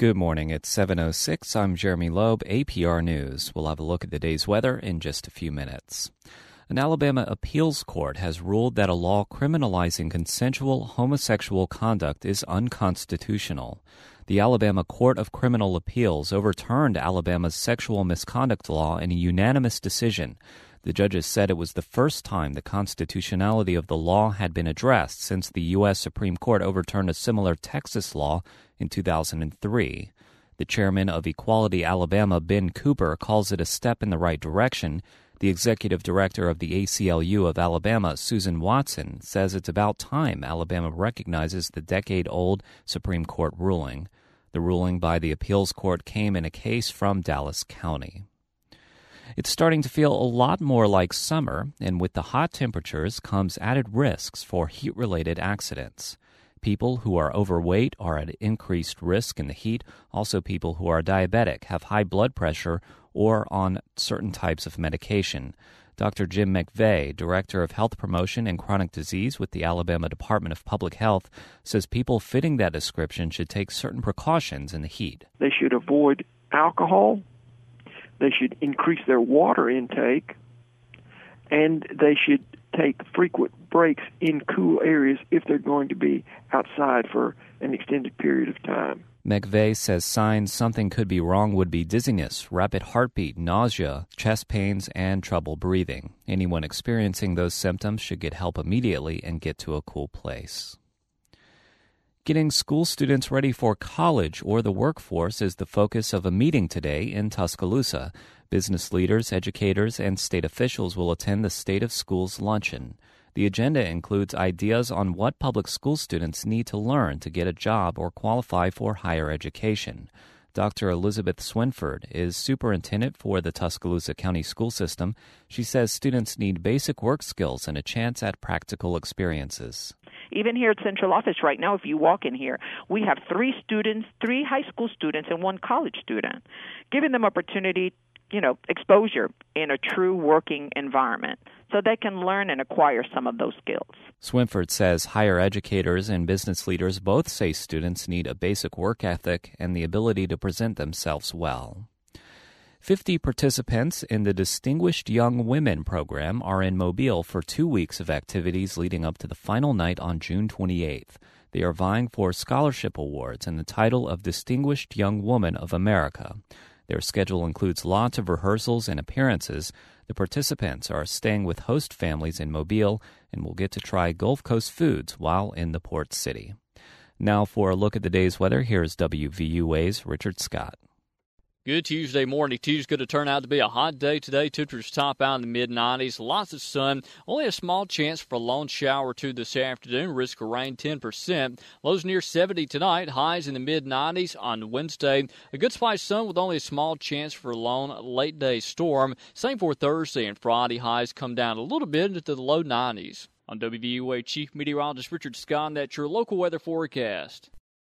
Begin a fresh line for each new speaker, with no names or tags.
Good morning. It's 7:06. I'm Jeremy Loeb, APR News. We'll have a look at the day's weather in just a few minutes. An Alabama appeals court has ruled that a law criminalizing consensual homosexual conduct is unconstitutional. The Alabama Court of Criminal Appeals overturned Alabama's sexual misconduct law in a unanimous decision. The judges said it was the first time the constitutionality of the law had been addressed since the U.S. Supreme Court overturned a similar Texas law in 2003. The chairman of Equality Alabama, Ben Cooper, calls it a step in the right direction. The executive director of the ACLU of Alabama, Susan Watson, says it's about time Alabama recognizes the decade-old Supreme Court ruling. The ruling by the appeals court came in a case from Dallas County. It's starting to feel a lot more like summer, and with the hot temperatures comes added risks for heat-related accidents. People who are overweight are at increased risk in the heat. Also, people who are diabetic, have high blood pressure, or on certain types of medication. Dr. Jim McVeigh, Director of Health Promotion and Chronic Disease with the Alabama Department of Public Health, says people fitting that description should take certain precautions in the heat.
They should avoid alcohol. They should increase their water intake, and they should take frequent breaks in cool areas if they're going to be outside for an extended period of time.
McVeigh says signs something could be wrong would be dizziness, rapid heartbeat, nausea, chest pains, and trouble breathing. Anyone experiencing those symptoms should get help immediately and get to a cool place. Getting school students ready for college or the workforce is the focus of a meeting today in Tuscaloosa. Business leaders, educators, and state officials will attend the State of Schools luncheon. The agenda includes ideas on what public school students need to learn to get a job or qualify for higher education. Dr. Elizabeth Swinford is superintendent for the Tuscaloosa County School System. She says students need basic work skills and a chance at practical experiences.
Even here at Central Office right now, if you walk in here, we have three high school students and one college student, giving them opportunity, exposure in a true working environment so they can learn and acquire some of those skills.
Swinford says higher educators and business leaders both say students need a basic work ethic and the ability to present themselves well. 50 participants in the Distinguished Young Women program are in Mobile for 2 weeks of activities leading up to the final night on June 28th. They are vying for scholarship awards and the title of Distinguished Young Woman of America. Their schedule includes lots of rehearsals and appearances. The participants are staying with host families in Mobile and will get to try Gulf Coast foods while in the port city. Now for a look at the day's weather, here's WVUA's Richard Scott.
Good Tuesday morning. Tuesday's going to turn out to be a hot day today. Temperatures top out in the mid-90s. Lots of sun. Only a small chance for a lone shower or two this afternoon. Risk of rain 10%. Lows near 70 tonight. Highs in the mid-90s on Wednesday. A good spot of sun with only a small chance for a lone late-day storm. Same for Thursday and Friday. Highs come down a little bit into the low 90s. On WVUA Chief Meteorologist Richard Scott, that's your local weather forecast.